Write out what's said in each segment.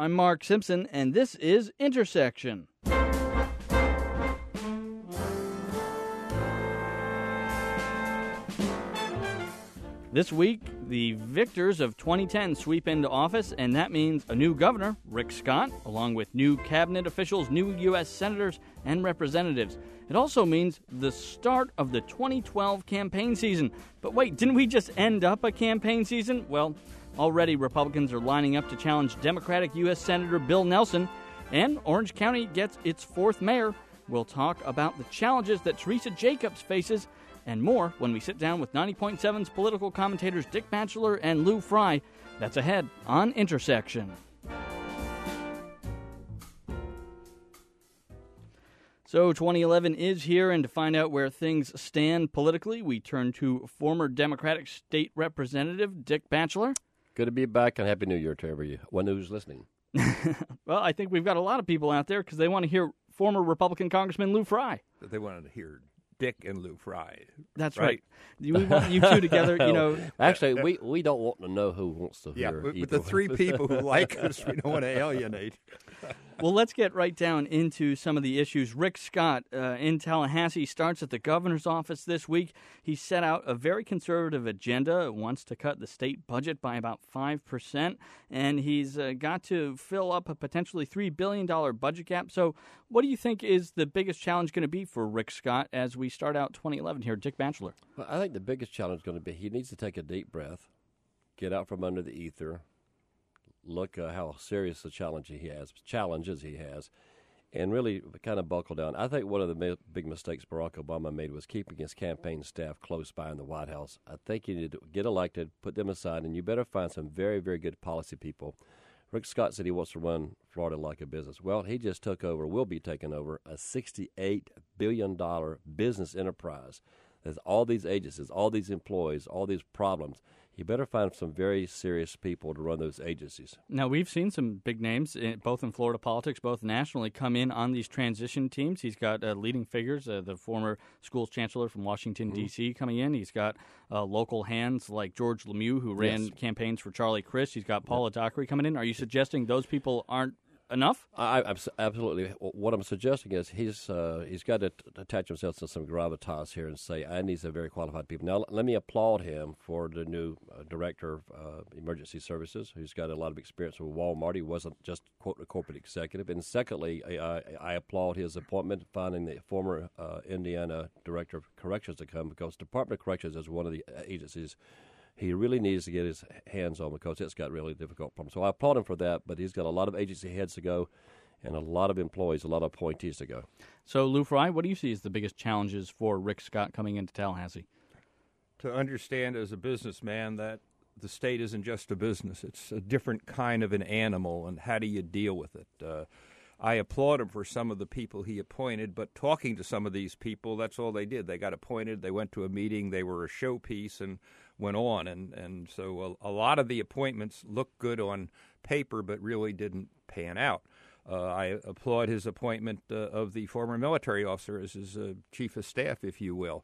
I'm Mark Simpson, and this is Intersection. This week, the victors of 2010 sweep into office, and that means a new governor, Rick Scott, along with new cabinet officials, new U.S. senators, and representatives. It also means the start of the 2012 campaign season. But wait, didn't we just end up a campaign season? Well, already Republicans are lining up to challenge Democratic U.S. Senator Bill Nelson, and Orange County gets its fourth mayor. We'll talk about the challenges that Teresa Jacobs faces and more when we sit down with 90.7's political commentators Dick Batchelor and Lou Fry. That's ahead on Intersection. So 2011 is here, and to find out where things stand politically, we turn to former Democratic State Representative Dick Batchelor. Good to be back, and Happy New Year to everyone who's listening. Well, I think we've got a lot of people out there because they want to hear former Republican Congressman Lou Fry. They wanted to hear Dick and Lou Fry. That's right. We want you two together, you know. Actually, we don't want to know who wants to hear. Yeah, with the three people who like us, we don't want to alienate. Well, let's get right down into some of the issues. Rick Scott in Tallahassee starts at the governor's office this week. He set out a very conservative agenda, wants to cut the state budget by about 5%, and he's got to fill up a potentially $3 billion budget gap. So what do you think is the biggest challenge going to be for Rick Scott as we start out 2011 here? Dick Batchelor. Well, I think the biggest challenge is going to be he needs to take a deep breath, get out from under the ether, look how serious the challenges he has, and really kind of buckle down. I think one of the big mistakes Barack Obama made was keeping his campaign staff close by in the White House. I think you need to get elected, put them aside, and you better find some very, very good policy people. Rick Scott said he wants to run Florida like a business. Well, he just will be taking over a $68 billion business enterprise. There's all these agencies, all these employees, all these problems. You better find some very serious people to run those agencies. Now, we've seen some big names, both in Florida politics, both nationally, come in on these transition teams. He's got leading figures, the former schools chancellor from Washington, D.C. coming in. He's got local hands like George Lemieux, who ran campaigns for Charlie Crist. He's got Paula Dockery coming in. Are you suggesting those people aren't enough? Absolutely. What I'm suggesting is he's got to attach himself to some gravitas here and say, I need some very qualified people. Now, let me applaud him for the new director of emergency services, who's got a lot of experience with Walmart. He wasn't just, quote, a corporate executive. And secondly, I applaud his appointment, finding the former Indiana director of corrections to come, because Department of Corrections is one of the agencies he really needs to get his hands on, because it's got really difficult problems. So I applaud him for that, but he's got a lot of agency heads to go and a lot of employees, a lot of appointees to go. So, Lou Fry, what do you see as the biggest challenges for Rick Scott coming into Tallahassee? To understand as a businessman that the state isn't just a business. It's a different kind of an animal, and how do you deal with it? I applaud him for some of the people he appointed, but talking to some of these people, that's all they did. They got appointed, they went to a meeting, they were a showpiece, and went on. And so a lot of the appointments looked good on paper, but really didn't pan out. I applaud his appointment of the former military officer as his chief of staff, if you will.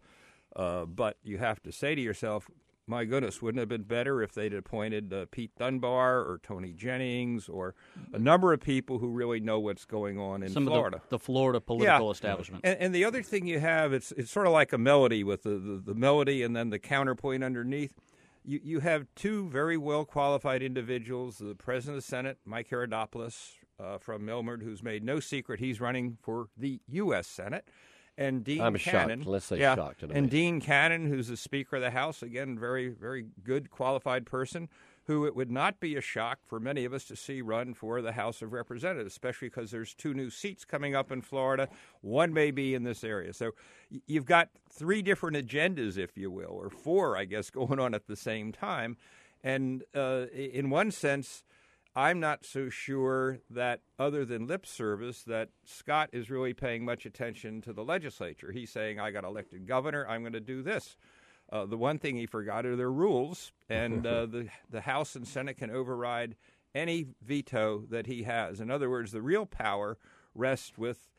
But you have to say to yourself, my goodness, wouldn't it have been better if they'd appointed Pete Dunbar or Tony Jennings or a number of people who really know what's going on in Florida? Of the Florida political establishment. And the other thing you have, it's sort of like a melody with the melody and then the counterpoint underneath. You have two very well-qualified individuals, the President of the Senate, Mike Herodopoulos from Milford, who's made no secret he's running for the U.S. Senate. And Dean Cannon. Shocked. Let's say shocked. And Dean Cannon, who's the Speaker of the House, again, very, very good, qualified person, who it would not be a shock for many of us to see run for the House of Representatives, especially because there's two new seats coming up in Florida. One may be in this area. So you've got three different agendas, if you will, or four, I guess, going on at the same time. And in one sense, I'm not so sure that, other than lip service, that Scott is really paying much attention to the legislature. He's saying, I got elected governor, I'm going to do this. The one thing he forgot are their rules, and the House and Senate can override any veto that he has. In other words, the real power rests with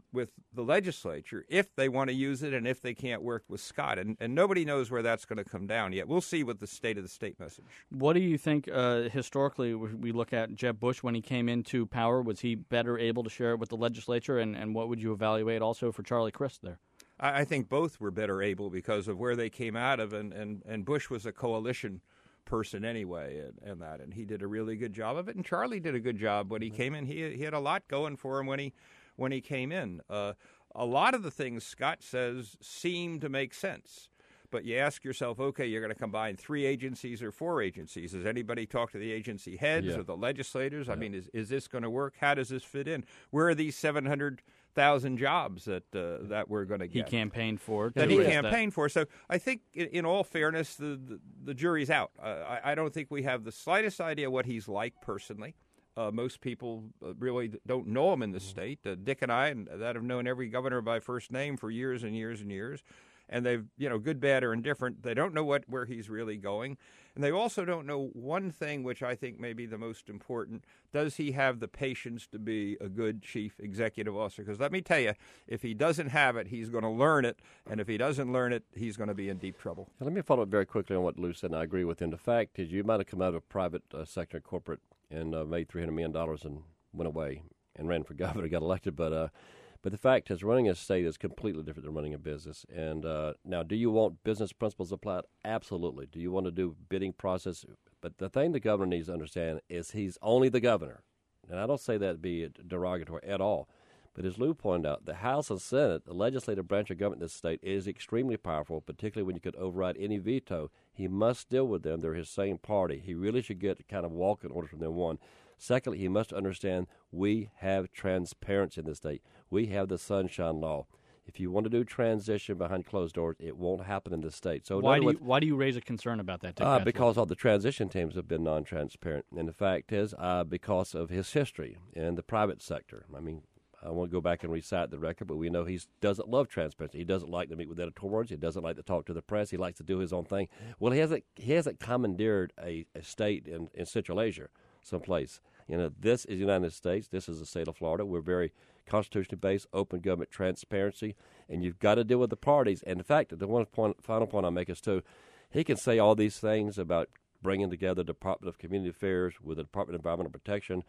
with the legislature if they want to use it and if they can't work with Scott. And nobody knows where that's going to come down yet. We'll see with the State of the State message. What do you think historically we look at Jeb Bush when he came into power? Was he better able to share it with the legislature? And what would you evaluate also for Charlie Crist there? I think both were better able because of where they came out of. And Bush was a coalition person anyway, and he did a really good job of it. And Charlie did a good job when he came in. He had a lot going for him when he came in. A lot of the things Scott says seem to make sense, but you ask yourself, okay, you're going to combine 3 agencies or 4 agencies. Has anybody talked to the agency heads or the legislators? I mean, is this going to work? How does this fit in? Where are these 700,000 jobs that we're going to get? He campaigned for. That he campaigned for. So I think, in all fairness, the jury's out. I don't think we have the slightest idea what he's like personally. Most people really don't know him in the state. Dick and I, that have known every governor by first name for years and years and years, and they've, good, bad, or indifferent. They don't know where he's really going, and they also don't know one thing, which I think may be the most important. Does he have the patience to be a good chief executive officer? Because let me tell you, if he doesn't have it, he's going to learn it, and if he doesn't learn it, he's going to be in deep trouble. Now, let me follow up very quickly on what Lou said, and I agree with him. The fact is, you might have come out of private sector corporate and made $300 million and went away and ran for governor, got elected. But the fact is, running a state is completely different than running a business. And now, do you want business principles applied? Absolutely. Do you want to do bidding process? But the thing the governor needs to understand is he's only the governor. And I don't say that to be derogatory at all. But as Lou pointed out, the House and Senate, the legislative branch of government in this state, is extremely powerful, particularly when you could override any veto. He must deal with them. They're his same party. He really should get kind of walking orders from them, one. Secondly, he must understand we have transparency in this state. We have the Sunshine Law. If you want to do transition behind closed doors, it won't happen in this state. So why do you raise a concern about that, Dick? Because all the transition teams have been non-transparent. And the fact is, because of his history in the private sector. I mean, I won't go back and recite the record, but we know he doesn't love transparency. He doesn't like to meet with editorials. He doesn't like to talk to the press. He likes to do his own thing. Well, he hasn't commandeered a state in Central Asia someplace. This is the United States. This is the state of Florida. We're very constitutionally based, open government, transparency, and you've got to deal with the parties. And the fact that the final point I'll make is, too, he can say all these things about bringing together the Department of Community Affairs with the Department of Environmental Protection,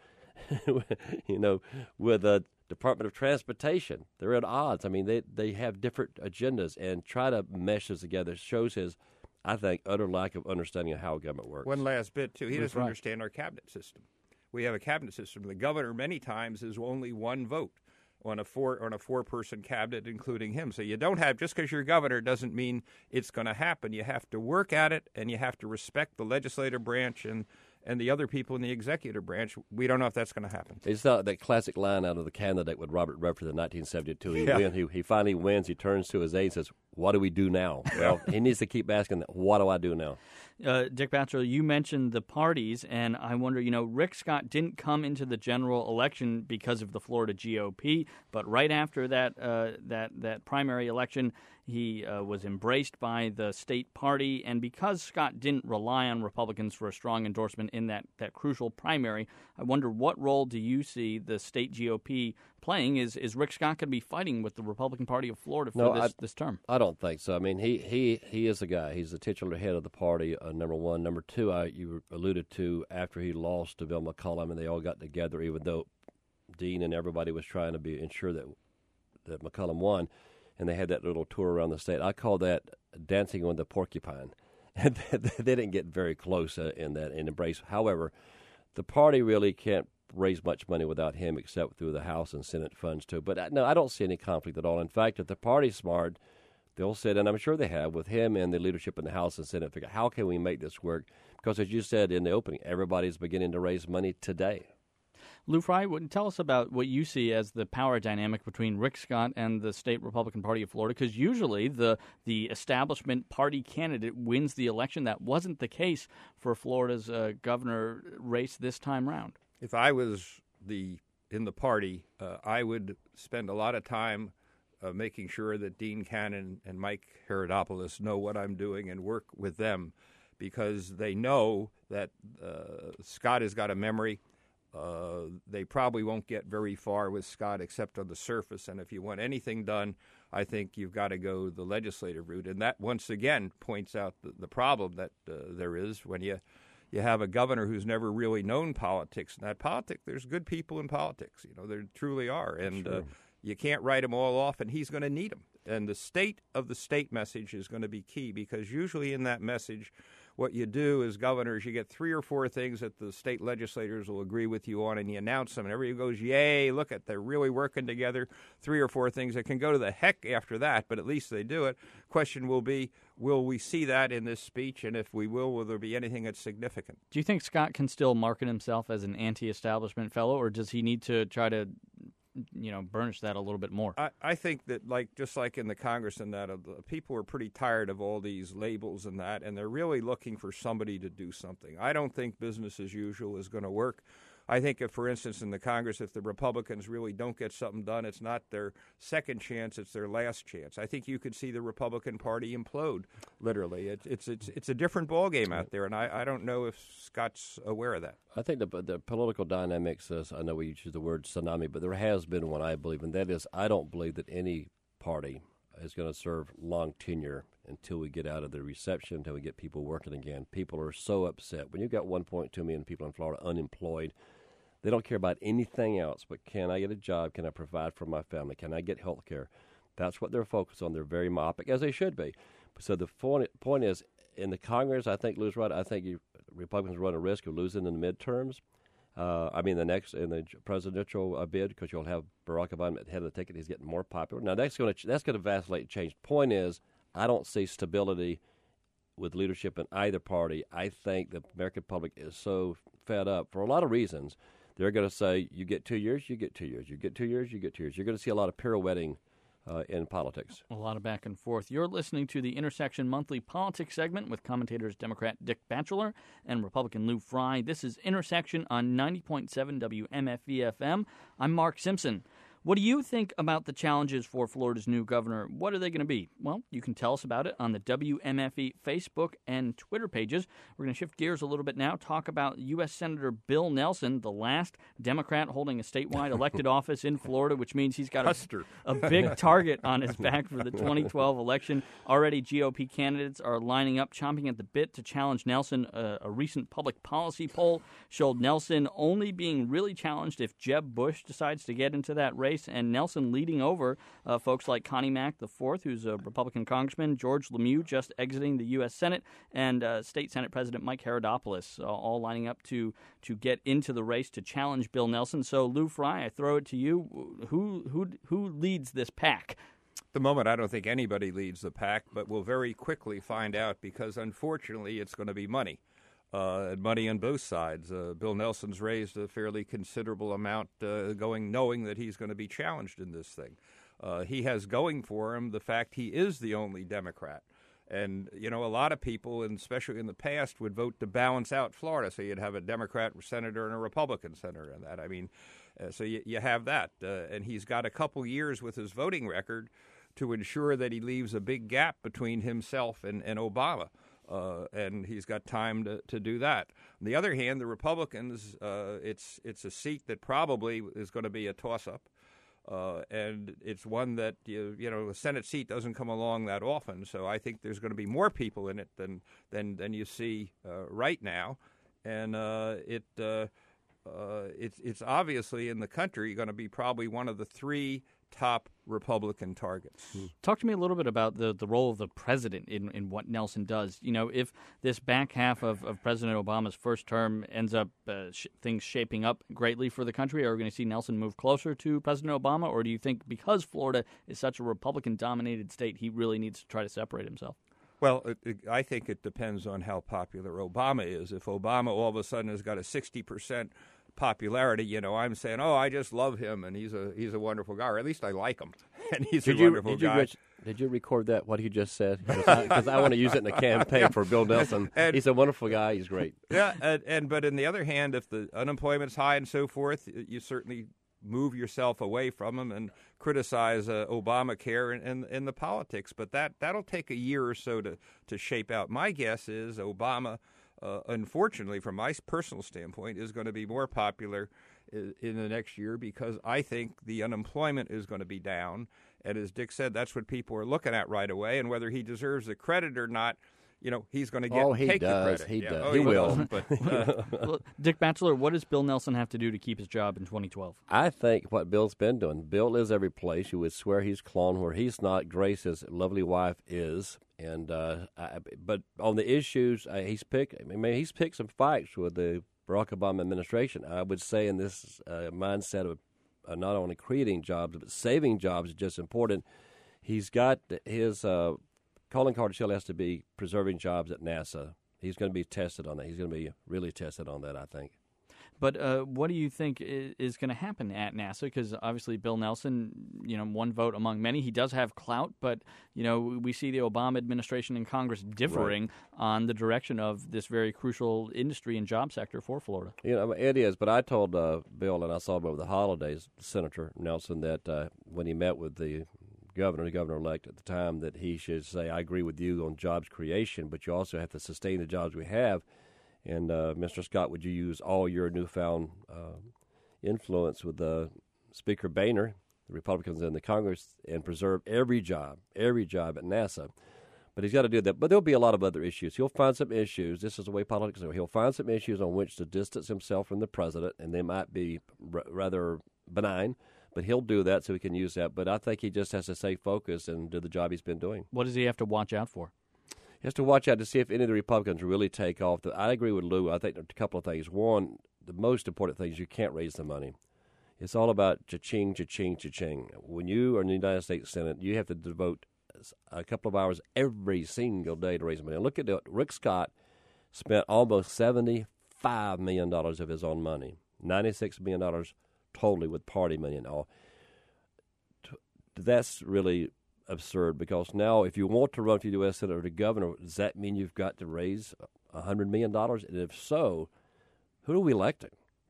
with the Department of Transportation. They're at odds. I mean, they have different agendas, and try to mesh this together shows his, I think, utter lack of understanding of how government works. One last bit, too. He doesn't understand our cabinet system. We have a cabinet system. The governor, many times, is only one vote on a four-person cabinet, including him. So you don't have, just because you're governor doesn't mean it's going to happen. You have to work at it, and you have to respect the legislative branch and the other people in the executive branch. We don't know if that's going to happen. It's not that classic line out of The Candidate with Robert Redford in 1972. He finally wins. He turns to his aide and says, "What do we do now?" Well, he needs to keep asking, "What do I do now?" Dick Batchelor, you mentioned the parties, and I wonder, Rick Scott didn't come into the general election because of the Florida GOP, but right after that primary election, he was embraced by the state party, and because Scott didn't rely on Republicans for a strong endorsement in that crucial primary, I wonder what role do you see the state GOP playing? Is Rick Scott going to be fighting with the Republican Party of Florida for this term? I don't think so. I mean, he is the guy. He's the titular head of the party, number one. Number two, you alluded to after he lost to Bill McCollum, and they all got together, even though Dean and everybody was trying to ensure that McCollum won, and they had that little tour around the state. I call that dancing on the porcupine. They didn't get very close in embrace. However, the party really can't raise much money without him except through the House and Senate funds too. But no, I don't see any conflict at all. In fact, if the party's smart, they'll sit, and I'm sure they have, with him and the leadership in the House and Senate, figure how can we make this work? Because as you said in the opening, everybody's beginning to raise money today. Lou Fry, tell us about what you see as the power dynamic between Rick Scott and the state Republican Party of Florida, because usually the establishment party candidate wins the election. That wasn't the case for Florida's governor race this time round. If I was in the party, I would spend a lot of time making sure that Dean Cannon and Mike Herodopoulos know what I'm doing and work with them, because they know that Scott has got a memory they probably won't get very far with Scott except on the surface. And if you want anything done, I think you've got to go the legislative route. And that, once again, points out the problem that there is when you have a governor who's never really known politics. And that there's good people in politics. There truly are. And you can't write them all off, and he's going to need them. And the state of the state message is going to be key, because usually in that message, what you do as governors, you get 3 or 4 things that the state legislators will agree with you on, and you announce them, and everybody goes, yay, look at, they're really working together. 3 or 4 things that can go to the heck after that, but at least they do it. Question will be, will we see that in this speech? And if we will there be anything that's significant? Do you think Scott can still market himself as an anti-establishment fellow, or does he need to try to burnish that a little bit more? I think that, just like in the Congress and that, people are pretty tired of all these labels and that, and they're really looking for somebody to do something. I don't think business as usual is going to work. I think if, for instance, in the Congress, if the Republicans really don't get something done, it's not their second chance, it's their last chance. I think you could see the Republican Party implode, literally. It's a different ballgame out there, and I don't know if Scott's aware of that. I think the political dynamics, I know we use the word tsunami, but there has been one, I believe, and that is I don't believe that any party is going to serve long tenure until we get out of the reception, until we get people working again. People are so upset. When you've got 1.2 million people in Florida unemployed, they don't care about anything else but, can I get a job? Can I provide for my family? Can I get health care? That's what they're focused on. They're very myopic, as they should be. So the point is, in the Congress, I think Lou's right. I think Republicans run a risk of losing in the midterms. In the presidential bid, because you'll have Barack Obama at the head of the ticket. He's getting more popular. Now, that's going to vacillate and change. Point is, I don't see stability with leadership in either party. I think the American public is so fed up for a lot of reasons. They're going to say, you get 2 years, you get 2 years. You get 2 years, you get 2 years. You're going to see a lot of pirouetting in politics. A lot of back and forth. You're listening to the Intersection Monthly Politics segment with commentators Democrat Dick Batchelor and Republican Lou Fry. This is Intersection on 90.7 WMFE-FM. I'm Mark Simpson. What do you think about the challenges for Florida's new governor? What are they going to be? Well, you can tell us about it on the WMFE Facebook and Twitter pages. We're going to shift gears a little bit now, talk about U.S. Senator Bill Nelson, the last Democrat holding a statewide elected office in Florida, which means he's got a big target on his back for the 2012 election. Already GOP candidates are lining up, chomping at the bit to challenge Nelson. A recent public policy poll showed Nelson only being really challenged if Jeb Bush decides to get into that race, and Nelson leading over folks like Connie Mack IV, who's a Republican congressman, George Lemieux just exiting the U.S. Senate, and State Senate President Mike Herodopoulos, all lining up to get into the race to challenge Bill Nelson. So, Lou Fry, I throw it to you. Who leads this pack? At the moment, I don't think anybody leads the pack, but we'll very quickly find out, because unfortunately it's going to be money. Money on both sides. Bill Nelson's raised a fairly considerable amount knowing that he's going to be challenged in this thing. He has going for him the fact he is the only Democrat. And, a lot of people, and especially in the past, would vote to balance out Florida. So you'd have a Democrat senator and a Republican senator and that. So you have that. And he's got a couple years with his voting record to ensure that he leaves a big gap between himself and Obama. And he's got time to do that. On the other hand, the Republicans, it's a seat that probably is going to be a toss-up, and it's one that a Senate seat doesn't come along that often. So I think there's going to be more people in it than you see right now, and it's obviously in the country going to be probably one of the 3 top Republican targets. Talk to me a little bit about the role of the president in what Nelson does. If this back half of President Obama's first term ends up things shaping up greatly for the country, are we going to see Nelson move closer to President Obama, or do you think because Florida is such a Republican-dominated state, he really needs to try to separate himself? Well, I think it depends on how popular Obama is. If Obama all of a sudden has got a 60% popularity, I'm saying, I just love him, and he's a wonderful guy, or at least I like him, and he's a wonderful guy. Did you record that, what he just said? Because I want to use it in a campaign for Bill Nelson. He's a wonderful guy. He's great. Yeah, but on the other hand, if the unemployment's high and so forth, you certainly move yourself away from him and criticize Obamacare and the politics. But that'll take a year or so to shape out. My guess is Obama unfortunately, from my personal standpoint, is going to be more popular in the next year because I think the unemployment is going to be down. And as Dick said, that's what people are looking at right away. And whether he deserves the credit or not, he's going to take the credit. He does. Oh, He will. But, Well, Dick Batchelor, what does Bill Nelson have to do to keep his job in 2012? I think what Bill's been doing. Bill lives every place. You would swear he's clone where he's not. Grace, his lovely wife, is. And but on the issues, he's picked some fights with the Barack Obama administration. I would say in this mindset of not only creating jobs but saving jobs is just important. He's got his calling card still has to be preserving jobs at NASA. He's going to be tested on that. He's going to be really tested on that, I think. But what do you think is going to happen at NASA? Because obviously Bill Nelson, one vote among many. He does have clout, but, we see the Obama administration and Congress differing on the direction of this very crucial industry and job sector for Florida. It is, but I told Bill, and I saw him over the holidays, Senator Nelson, that when he met with the governor-elect at the time, that he should say, I agree with you on jobs creation, but you also have to sustain the jobs we have. And, Mr. Scott, would you use all your newfound influence with Speaker Boehner, the Republicans in the Congress, and preserve every job at NASA? But he's got to do that. But there'll be a lot of other issues. He'll find some issues. This is the way politics are. He'll find some issues on which to distance himself from the president, and they might be rather benign. But he'll do that so he can use that. But I think he just has to stay focused and do the job he's been doing. What does he have to watch out for? He has to watch out to see if any of the Republicans really take off. I agree with Lou. I think there are a couple of things. One, the most important thing is you can't raise the money. It's all about cha-ching, cha-ching, cha-ching. When you are in the United States Senate, you have to devote a couple of hours every single day to raise money. And look at it. Rick Scott spent almost $75 million of his own money, $96 million totally with party money and all. That's really absurd, because now if you want to run for U.S. Senator or governor, does that mean you've got to raise $100 million? And if so, who are we electing?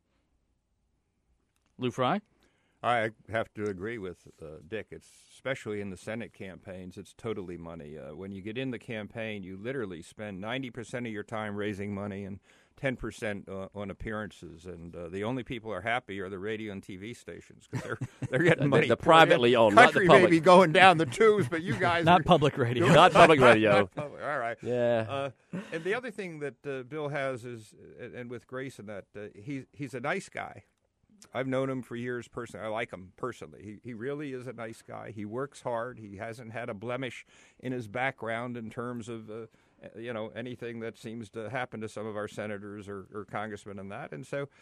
Lou Fry? I have to agree with Dick. It's especially in the Senate campaigns, it's totally money. When you get in the campaign, you literally spend 90% of your time raising money and 10% on appearances, and the only people who are happy are the radio and TV stations because they're getting money. The privately owned, not the country public. may be going down the tubes, but you guys not public radio, not public radio. All right. Yeah. And the other thing that Bill has is, and with Grace and that, he's a nice guy. I've known him for years personally. I like him personally. He really is a nice guy. He works hard. He hasn't had a blemish in his background in terms of anything that seems to happen to some of our senators or congressmen and that. And so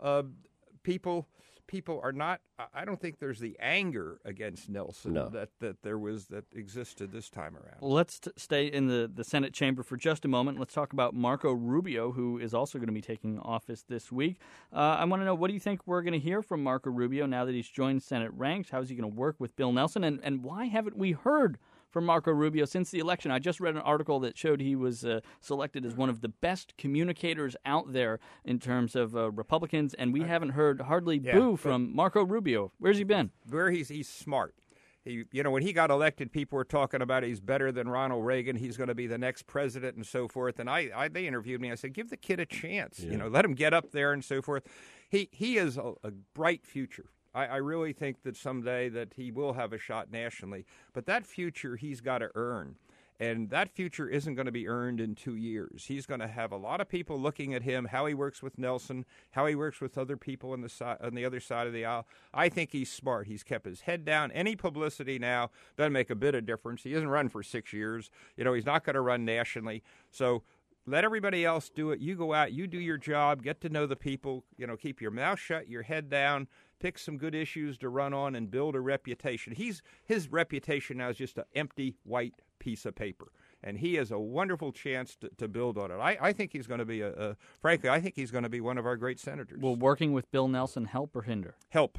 people are not. I don't think there's the anger against Nelson that existed this time around. Well, let's stay in the Senate chamber for just a moment. Let's talk about Marco Rubio, who is also going to be taking office this week. I want to know, what do you think we're going to hear from Marco Rubio now that he's joined Senate ranks? How is he going to work with Bill Nelson? And why haven't we heard from Marco Rubio since the election? I just read an article that showed he was selected as one of the best communicators out there in terms of Republicans, and we haven't heard hardly boo from Marco Rubio. Where's he been? He's smart. When he got elected, people were talking about he's better than Ronald Reagan. He's going to be the next president and so forth. And they interviewed me. I said, give the kid a chance. Yeah. Let him get up there and so forth. He has a bright future. I really think that someday that he will have a shot nationally. But that future he's got to earn. And that future isn't going to be earned in 2 years. He's going to have a lot of people looking at him, how he works with Nelson, how he works with other people on the other side of the aisle. I think he's smart. He's kept his head down. Any publicity now doesn't make a bit of difference. He hasn't run for 6 years. He's not going to run nationally. So let everybody else do it. You go out, you do your job, get to know the people, keep your mouth shut, your head down, pick some good issues to run on and build a reputation. His reputation now is just an empty white piece of paper, and he has a wonderful chance to build on it. I think he's going to be frankly, I think he's going to be one of our great senators. Will working with Bill Nelson help or hinder? Help.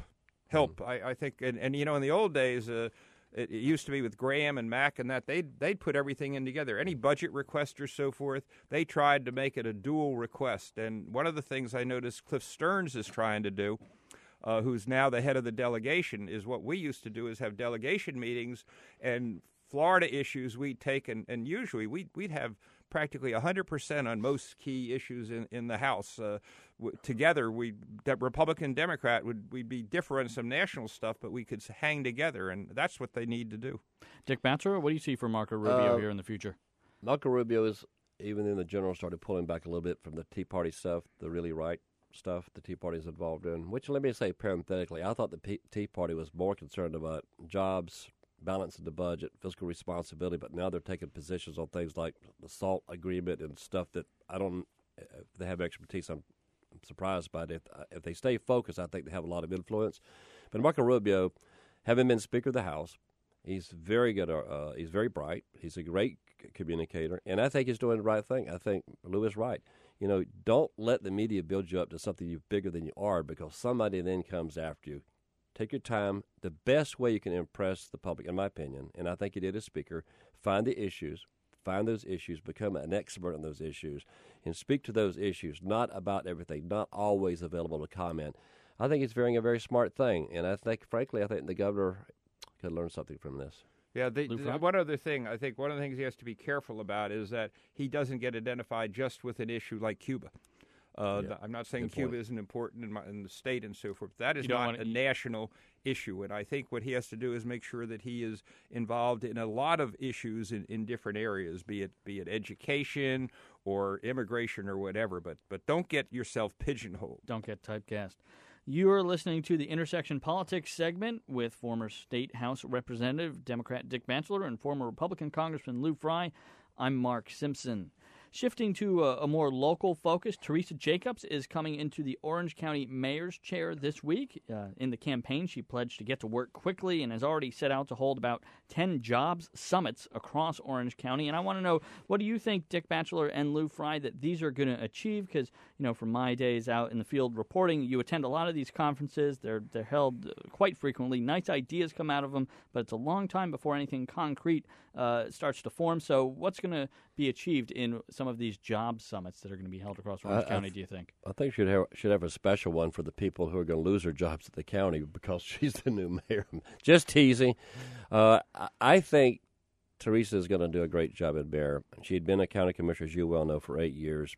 I think, and in the old days, it used to be with Graham and Mack and that they'd put everything in together. Any budget request or so forth, they tried to make it a dual request. And one of the things I noticed Cliff Stearns is trying to do, who's now the head of the delegation, is what we used to do is have delegation meetings, and Florida issues we'd take, and usually we'd have practically 100% on most key issues in the House. Together, Republican, Democrat, we'd be different on some national stuff, but we could hang together, and that's what they need to do. Dick Batchelor, what do you see for Marco Rubio here in the future? Marco Rubio is, even in the general, started pulling back a little bit from the Tea Party stuff, the really right stuff the Tea Party is involved in, which, let me say parenthetically, I thought the Tea Party was more concerned about jobs, balance of the budget, fiscal responsibility, but now they're taking positions on things like the SALT agreement and stuff that I don't, if they have expertise, I'm surprised by it. If they stay focused, I think they have a lot of influence. But Marco Rubio, having been Speaker of the House, he's very good. He's very bright. He's a great communicator, and I think he's doing the right thing. I think Lou is right. You know, don't let the media build you up to something you're bigger than you are, because somebody then comes after you. Take your time. The best way you can impress the public, in my opinion, and I think you did as Speaker, find the issues, find those issues, become an expert on those issues, and speak to those issues, not about everything, not always available to comment. I think it's a very smart thing, and I think, frankly, the governor could learn something from this. Yeah, one other thing, I think one of the things he has to be careful about is that he doesn't get identified just with an issue like Cuba. I'm not saying Cuba isn't important in the state and so forth. That is not a national issue, and I think what he has to do is make sure that he is involved in a lot of issues in different areas, be it education or immigration or whatever, but don't get yourself pigeonholed. Don't get typecast. You are listening to the Intersection Politics segment with former State House Representative Democrat Dick Batchelor and former Republican Congressman Lou Frey. I'm Mark Simpson. Shifting to a more local focus, Teresa Jacobs is coming into the Orange County Mayor's chair this week. In the campaign, she pledged to get to work quickly and has already set out to hold about 10 jobs summits across Orange County. And I want to know, what do you think, Dick Batchelor and Lou Frey, that these are going to achieve? Because, from my days out in the field reporting, you attend a lot of these conferences. They're held quite frequently. Nice ideas come out of them, but it's a long time before anything concrete starts to form. So what's going to be achieved in some of these job summits that are going to be held across Orange County, do you think? I think should have a special one for the people who are going to lose their jobs at the county because she's the new mayor. Just teasing. I think Teresa is going to do a great job as mayor. She had been a county commissioner, as you well know, for 8 years.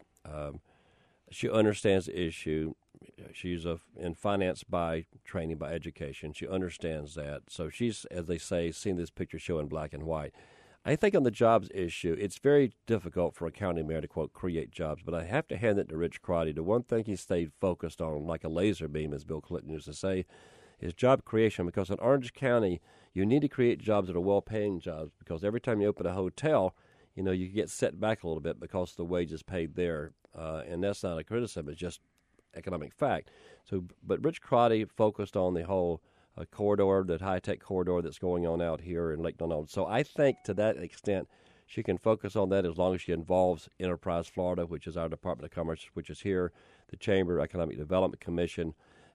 She understands the issue. She's in finance by training, by education. She understands that. So she's, as they say, seen this picture show in black and white. I think on the jobs issue, it's very difficult for a county mayor to, quote, create jobs, but I have to hand it to Rich Crotty. The one thing he stayed focused on, like a laser beam, as Bill Clinton used to say, is job creation, because in Orange County, you need to create jobs that are well-paying jobs, because every time you open a hotel, you get set back a little bit because the wages paid there, and that's not a criticism, it's just economic fact. So, but Rich Crotty focused on the whole corridor, that high-tech corridor that's going on out here in Lake Donald. So I think to that extent she can focus on that as long as she involves Enterprise Florida, which is our Department of Commerce, which is here, the Chamber Economic Development Commission,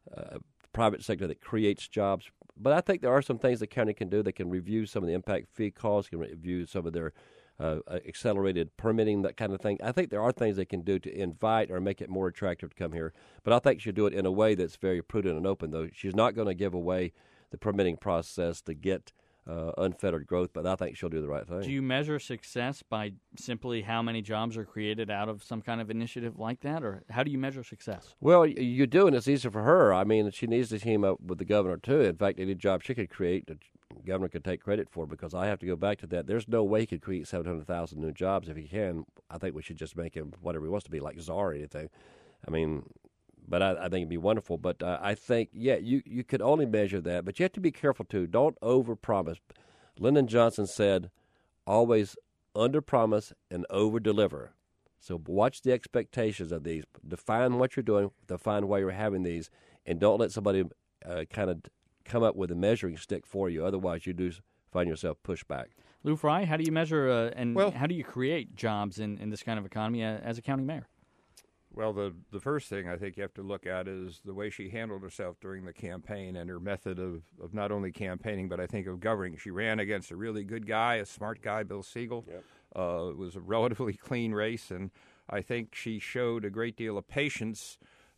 private sector that creates jobs. But I think there are some things the county can do. They can review some of the impact fee costs, can review some of their accelerated permitting, that kind of thing. I think there are things they can do to invite or make it more attractive to come here. But I think she'll do it in a way that's very prudent and open, though. She's not going to give away the permitting process to get unfettered growth, but I think she'll do the right thing. Do you measure success by simply how many jobs are created out of some kind of initiative like that, or how do you measure success? Well, you do, and it's easier for her. I mean, she needs to team up with the governor, too. In fact, any job she could create, the governor could take credit for, because I have to go back to that. There's no way he could create 700,000 new jobs. If he can, I think we should just make him whatever he wants to be, like czar or anything. I mean, but I think it'd be wonderful. But I think, you could only measure that. But you have to be careful, too. Don't overpromise. Lyndon Johnson said, always underpromise and overdeliver. So watch the expectations of these. Define what you're doing. Define why you're having these. And don't let somebody kind of come up with a measuring stick for you. Otherwise, you do find yourself pushed back. Lou Frey, how do you measure how do you create jobs in this kind of economy as a county mayor? Well, the first thing I think you have to look at is the way she handled herself during the campaign and her method of not only campaigning, but I think of governing. She ran against a really good guy, a smart guy, Bill Siegel. Yep. It was a relatively clean race, and I think she showed a great deal of patience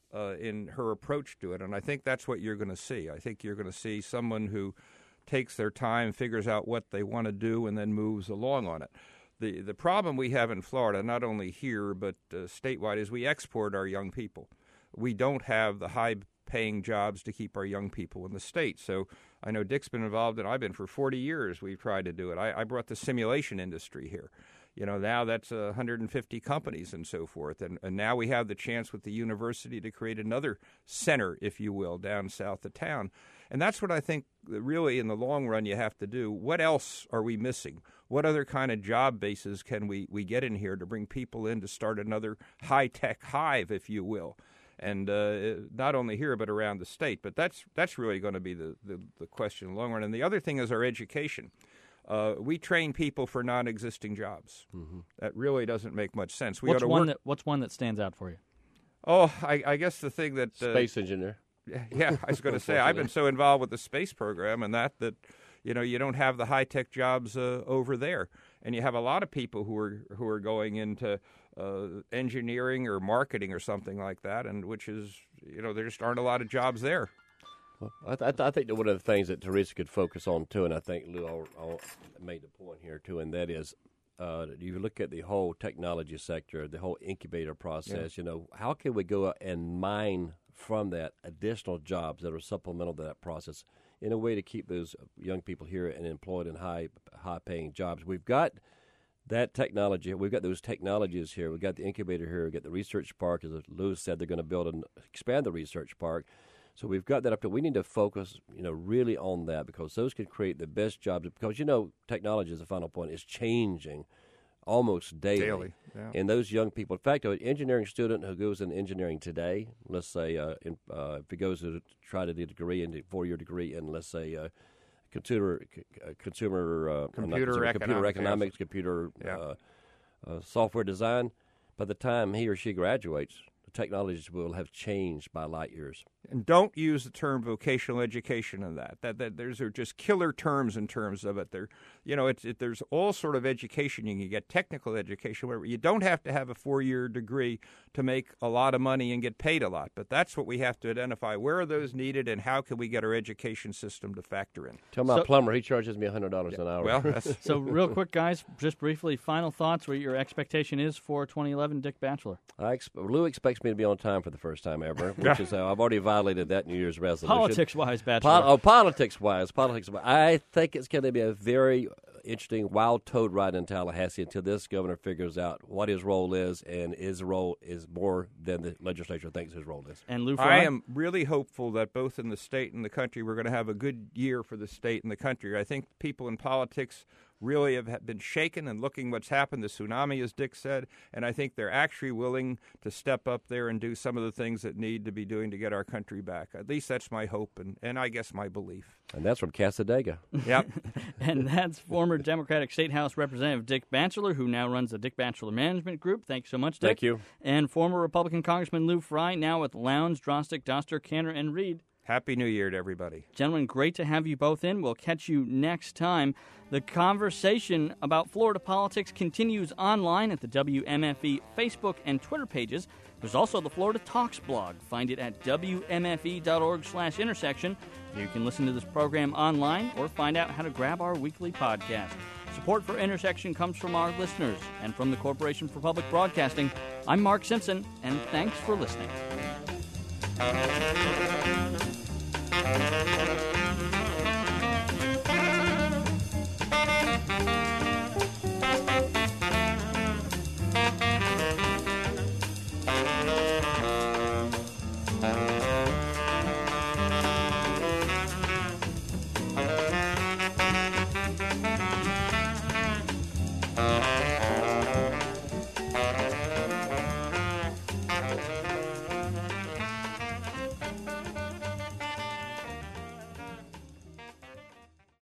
in her approach to it, and I think that's what you're going to see. I think you're going to see someone who takes their time, figures out what they want to do, and then moves along on it. The problem we have in Florida, not only here but statewide, is we export our young people. We don't have the high-paying jobs to keep our young people in the state. So I know Dick's been involved, and I've been for 40 years. We've tried to do it. I brought the simulation industry here. Now that's 150 companies and so forth. And now we have the chance with the university to create another center, if you will, down south of town. And that's what I think really in the long run you have to do. What else are we missing? What other kind of job bases can we get in here to bring people in to start another high-tech hive, if you will? And not only here but around the state. But that's really going to be the question in the long run. And the other thing is our education. We train people for non-existing jobs. Mm-hmm. That really doesn't make much sense. What's one that stands out for you? Oh, I guess the thing that space engineer. Yeah, I was going to say I've been so involved with the space program and that you don't have the high-tech jobs over there, and you have a lot of people who are going into engineering or marketing or something like that, and which is there just aren't a lot of jobs there. Well, I think that one of the things that Teresa could focus on too, and I think Lou made the point here too, and that is you look at the whole technology sector, the whole incubator process. Yeah. How can we go out and mine from that additional jobs that are supplemental to that process in a way to keep those young people here and employed in high-paying jobs? We've got that technology. We've got those technologies here. We've got the incubator here. We've got the research park. As Lou said, they're going to build and expand the research park. So we've got that up there. We need to focus, really on that because those can create the best jobs. Because, technology, as a final point, is changing almost daily. Yeah. And those young people, in fact, an engineering student who goes in engineering today, let's say if he goes to try to do a degree, a 4-year degree in, let's say, computer economics, software design, by the time he or she graduates, the technologies will have changed by light years. And don't use the term vocational education in that. That those are just killer terms in terms of it. There's all sort of education you can get, technical education, whatever. You don't have to have a 4-year degree to make a lot of money and get paid a lot. But that's what we have to identify. Where are those needed, and how can we get our education system to factor in? Tell my plumber, he charges me $100 an hour. Well, so real quick, guys, just briefly, final thoughts, what your expectation is for 2011 Dick Batchelor. Lou expects me to be on time for the first time ever, which is I've already violated that New Year's resolution. Politics-wise, Batchelor. Politics-wise. I think it's going to be a very interesting wild toad ride in Tallahassee until this governor figures out what his role is, and his role is more than the legislature thinks his role is. And Lou Fry? I am really hopeful that both in the state and the country we're going to have a good year for the state and the country. I think people in politics really have been shaken and looking what's happened, the tsunami, as Dick said, and I think they're actually willing to step up there and do some of the things that need to be doing to get our country back. At least that's my hope and I guess my belief. And that's from Cassadaga. Yep. And that's former Democratic State House Representative Dick Batchelor, who now runs the Dick Batchelor Management Group. Thanks so much, Dick. Thank you. And former Republican Congressman Lou Fry, now with Lowndes, Drostick, Doster, Cantor, and Reed. Happy New Year to everybody. Gentlemen, great to have you both in. We'll catch you next time. The conversation about Florida politics continues online at the WMFE Facebook and Twitter pages. There's also the Florida Talks blog. Find it at WMFE.org/intersection. You can listen to this program online or find out how to grab our weekly podcast. Support for Intersection comes from our listeners and from the Corporation for Public Broadcasting. I'm Mark Simpson, and thanks for listening.